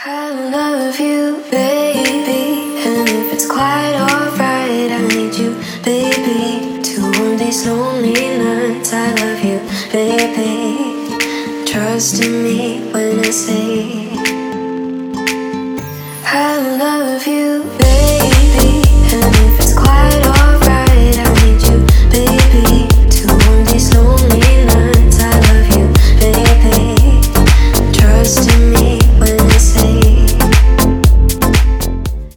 I love you, baby. And if it's quite alright, I need you, baby. To warm these lonely nights. I love you, baby. Trust in me when I say I love you.